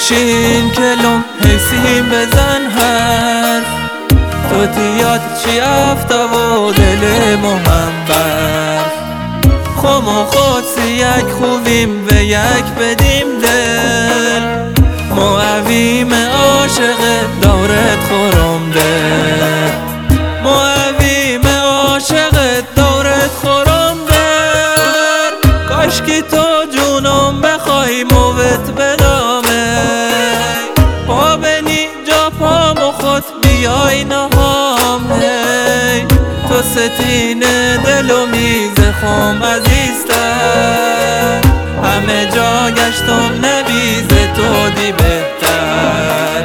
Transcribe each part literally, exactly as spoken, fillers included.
بشین کلم حسیم بزن حرف تو تیاد چی افتا و دل محبت خم و خودسی یک خوبیم و یک بدیم دل معویم عاشق دورت خورم دل معویم عاشق دورت خورم دل کاشکی تو جونم بخوای موت بدامه پا بنی جا پامو خود بیای نهامه تو ستین دلو میزه خوم عزیزتر همه جا گشتم نبیزه تو دی بهتر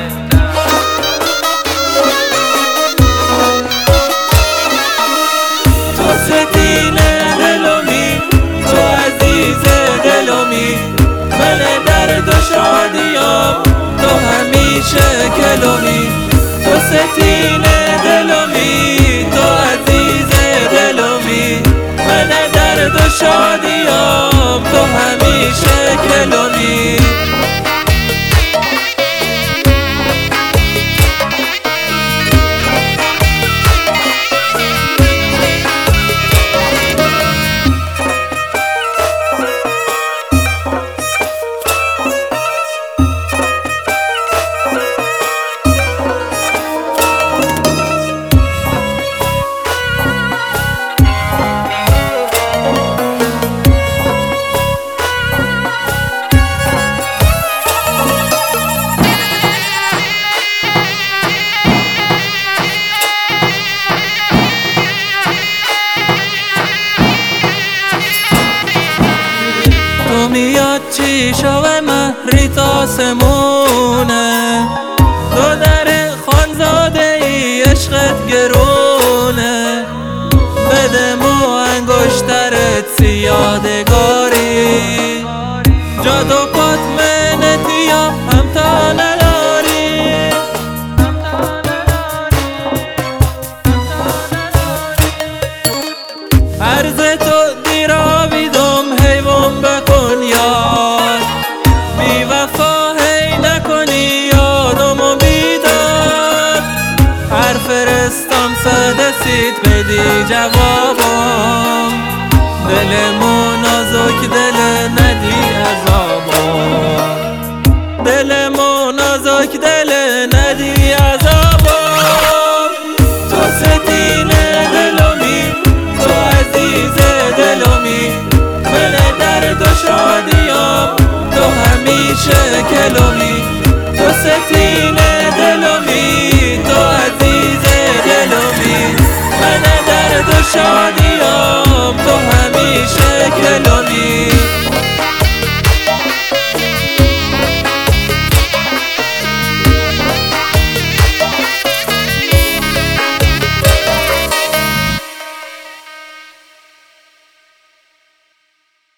تو ستین دلو می تو عزیز دلو می من درد و شادیام تو همیشه کلومی تو ستین دلو می تو عزیز دلو می من درد و شادیام تو همیشه کلومی میاد چی شوه مهری تا سمونه تو در خانزاده ای عشقت گرونه بده مو انگشترت سیادگاری جا دو پات منتی یا هم تا نداری عرض تو دیراویدم حیوان بکن یاد بی وفا هی نکنی یادمو بیداد هر فرستم سدسید بدی جوابم دلمو نازک دل نه